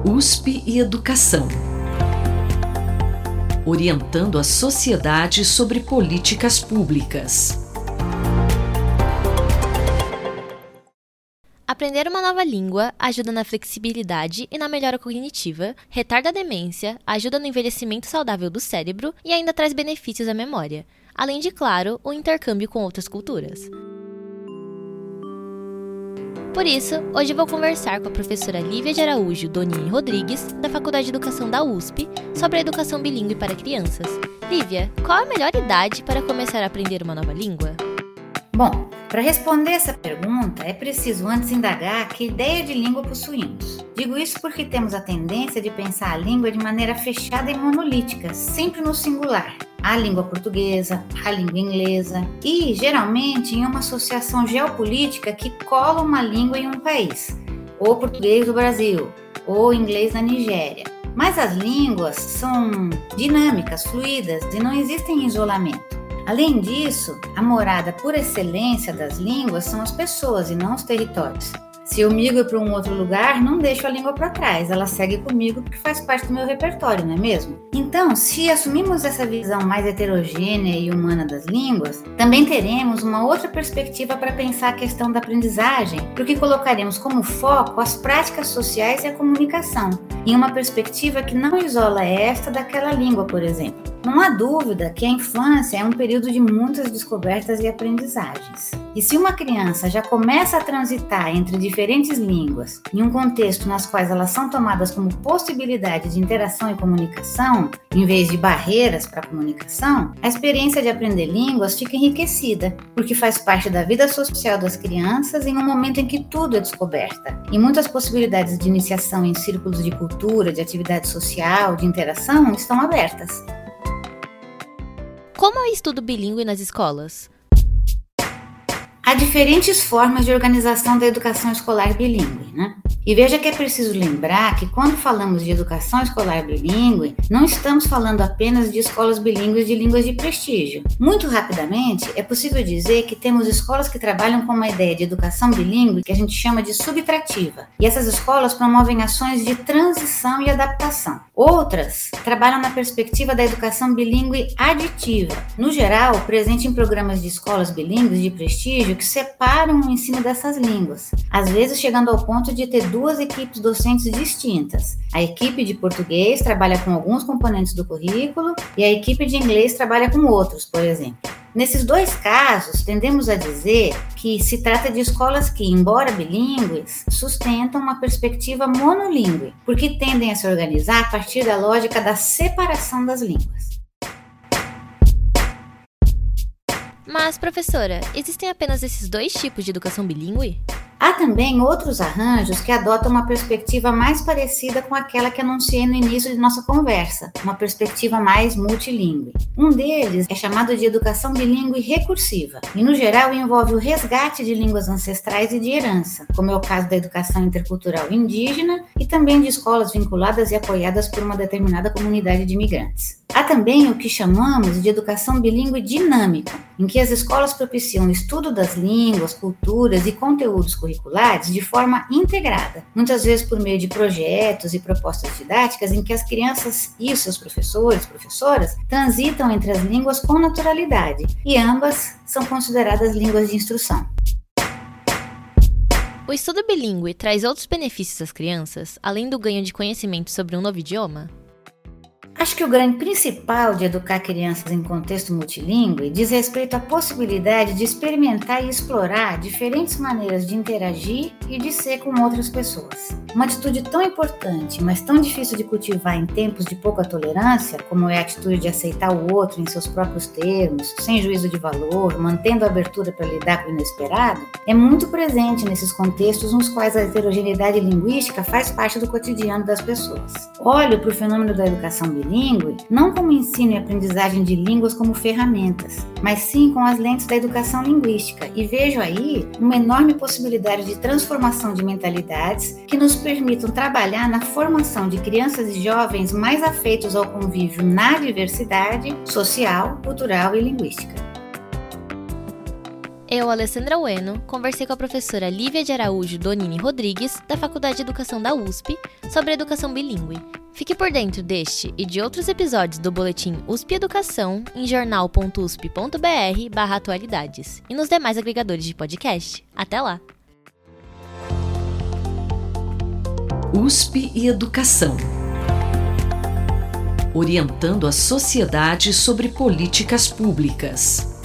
USP e Educação. Orientando a sociedade sobre políticas públicas. Aprender uma nova língua ajuda na flexibilidade e na melhora cognitiva, retarda a demência, ajuda no envelhecimento saudável do cérebro e ainda traz benefícios à memória, além de, claro, o intercâmbio com outras culturas. Por isso, hoje vou conversar com a professora Lívia de Araújo Donini Rodrigues, da Faculdade de Educação da USP, sobre a educação bilíngue para crianças. Lívia, qual a melhor idade para começar a aprender uma nova língua? Bom, para responder essa pergunta, é preciso antes indagar que ideia de língua possuímos. Digo isso porque temos a tendência de pensar a língua de maneira fechada e monolítica, sempre no singular. A língua portuguesa, a língua inglesa e, geralmente, em uma associação geopolítica que cola uma língua em um país, ou português do Brasil, ou inglês na Nigéria. Mas as línguas são dinâmicas, fluídas e não existem em isolamento. Além disso, a morada por excelência das línguas são as pessoas e não os territórios. Se eu migro para um outro lugar, não deixo a língua para trás, ela segue comigo porque faz parte do meu repertório, não é mesmo? Então, se assumimos essa visão mais heterogênea e humana das línguas, também teremos uma outra perspectiva para pensar a questão da aprendizagem, porque colocaremos como foco as práticas sociais e a comunicação, em uma perspectiva que não isola esta daquela língua, por exemplo. Não há dúvida que a infância é um período de muitas descobertas e aprendizagens. E se uma criança já começa a transitar entre diferentes línguas, em um contexto nas quais elas são tomadas como possibilidade de interação e comunicação, em vez de barreiras para a comunicação, a experiência de aprender línguas fica enriquecida, porque faz parte da vida social das crianças em um momento em que tudo é descoberta. E muitas possibilidades de iniciação em círculos de cultura, de atividade social, de interação estão abertas. Como é o estudo bilíngue nas escolas? Há diferentes formas de organização da educação escolar bilíngue, né? E veja que é preciso lembrar que quando falamos de educação escolar bilíngue, não estamos falando apenas de escolas bilíngues de línguas de prestígio. Muito rapidamente, é possível dizer que temos escolas que trabalham com uma ideia de educação bilíngue que a gente chama de subtrativa. E essas escolas promovem ações de transição e adaptação. Outras trabalham na perspectiva da educação bilíngue aditiva, no geral, presente em programas de escolas bilíngues de prestígio que separam o ensino dessas línguas, às vezes chegando ao ponto de ter duas equipes docentes distintas. A equipe de português trabalha com alguns componentes do currículo e a equipe de inglês trabalha com outros, por exemplo. Nesses dois casos, tendemos a dizer que se trata de escolas que, embora bilíngues, sustentam uma perspectiva monolíngue, porque tendem a se organizar a partir da lógica da separação das línguas. Mas, professora, existem apenas esses dois tipos de educação bilíngue? Há também outros arranjos que adotam uma perspectiva mais parecida com aquela que anunciei no início de nossa conversa, uma perspectiva mais multilíngue. Um deles é chamado de educação bilíngue recursiva, e no geral envolve o resgate de línguas ancestrais e de herança, como é o caso da educação intercultural indígena e também de escolas vinculadas e apoiadas por uma determinada comunidade de imigrantes. Há também o que chamamos de educação bilíngue dinâmica, em que as escolas propiciam o estudo das línguas, culturas e conteúdos curriculares de forma integrada, muitas vezes por meio de projetos e propostas didáticas em que as crianças e os seus professores e professoras transitam entre as línguas com naturalidade, e ambas são consideradas línguas de instrução. O estudo bilíngue traz outros benefícios às crianças, além do ganho de conhecimento sobre um novo idioma? Acho que o ganho principal de educar crianças em contexto multilíngue diz respeito à possibilidade de experimentar e explorar diferentes maneiras de interagir e de ser com outras pessoas. Uma atitude tão importante, mas tão difícil de cultivar em tempos de pouca tolerância, como é a atitude de aceitar o outro em seus próprios termos, sem juízo de valor, mantendo a abertura para lidar com o inesperado, é muito presente nesses contextos nos quais a heterogeneidade linguística faz parte do cotidiano das pessoas. Olho para o fenômeno da educação bilíngue não como ensino e aprendizagem de línguas como ferramentas, mas sim com as lentes da educação linguística, e vejo aí uma enorme possibilidade de transformação de mentalidades que nos permitam trabalhar na formação de crianças e jovens mais afeitos ao convívio na diversidade social, cultural e linguística. Eu, Alessandra Ueno, conversei com a professora Lívia de Araújo Donini Rodrigues, da Faculdade de Educação da USP, sobre educação bilíngue. Fique por dentro deste e de outros episódios do boletim USP Educação em jornal.usp.br/atualidades e nos demais agregadores de podcast. Até lá! USP e Educação. Orientando a sociedade sobre políticas públicas.